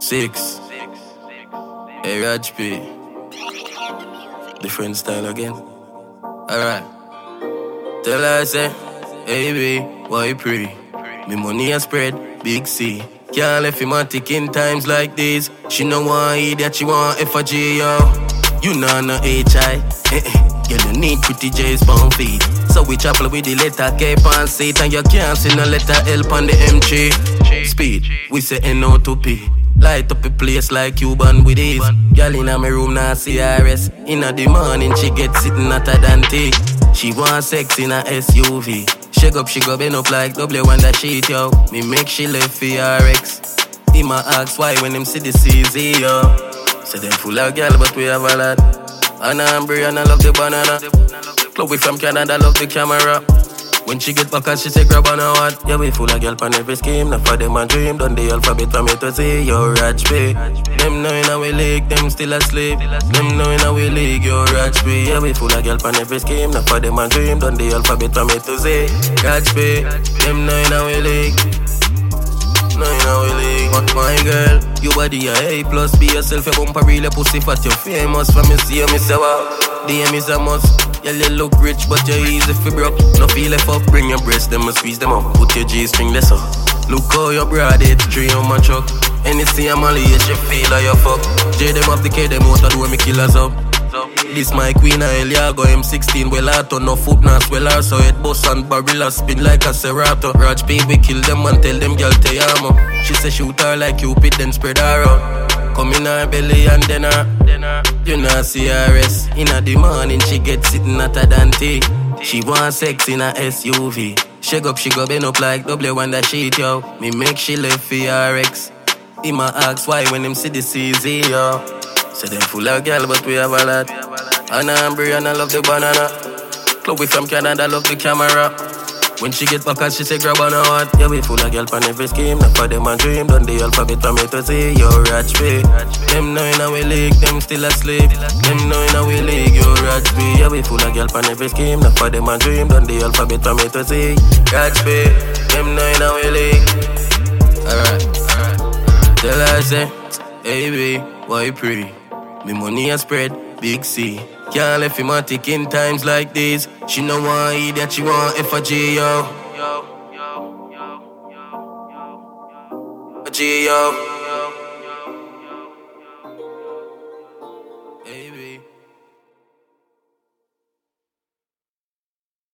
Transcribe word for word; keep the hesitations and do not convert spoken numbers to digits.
Six. Hey, Raj P. Different style again. Alright. Tell her, I say, hey, B, why pray? Me money a spread, big C. Can't left him a tick in times like these. She no want E that she want F a G, yo. You know no H I. Eh eh. You don't need pretty J's pound feet. So we chapel with the letter K pan seat. And you can't see no letter L on the M three. Speed, we say N O to P. Light up a place like Cuban with ease. Girl in my room now C R S. In the morning she get sitting at a Dante. She want sex in a S U V. Shake up, she go bend up like double one that sheet, yo. Me make she left for R X. He ma ask why when them see the C Z, yo. Say them full of girl but we have a lot. Anna and Brianna love the banana. Chloe from Canada love the camera. When she get back and she say grab on a what? Yeah, we full of girl pan every scheme. Now for them a dream, done the alphabet from A to Z. Yo, Raj P. Them know in our league, them still asleep. Them know in our league, yo, Raj P. Yeah, we full of girl pan every scheme. Now for them a dream, done the alphabet from A to Z. Raj P. Them know in our league. Know in our league. But my girl, you body a A plus. Be yourself, your bumper real pussy fat. You famous from me see you, me say wow. D M is a must. Yeah, you look rich, but you're easy for broke. No feel left up, bring your breasts, them and squeeze them up. Put your G-string less up. Look how your broad eighty-three on my truck. Anything I'm only you feel like you fuck. J them up the K, them out of the way me killers up. This my queen, I Elia go M sixteen. Well, I turn no foot, now swell her. So it bust and barilla spin like a Serato. Raj P, we kill them and tell them girl te amo. She say shoot her like Cupid, then spread her out. Come in her belly and then her. You know C R S. In the morning she get sitting at a Dante. She want sex in a S U V. Shake up, she go bend up like double one that sheet, yo. Me make she left for R X. He ma ask why when them see the C Z, yo. Say them full of girl but we have a lot. Anna and Brianna love the banana. Chloe from Canada love the camera. When she get back and she say grab on a what? Yeah, we full of girl pan every scheme. Now for them a dream, done the alphabet from A to Z. Yo, Raj P. Them know in our league, them still asleep. Them know in our league, yo, Raj P. Yeah, we full of girl pan every scheme. Now for them a dream, done the alphabet from A to Z. Raj P. Them know in our league. Alright, alright. Tell her I say, hey B, why pray? Me money a spread, big C. Can't left him a tick in times like these. She no want E that she want F a G, yo. A G, yo.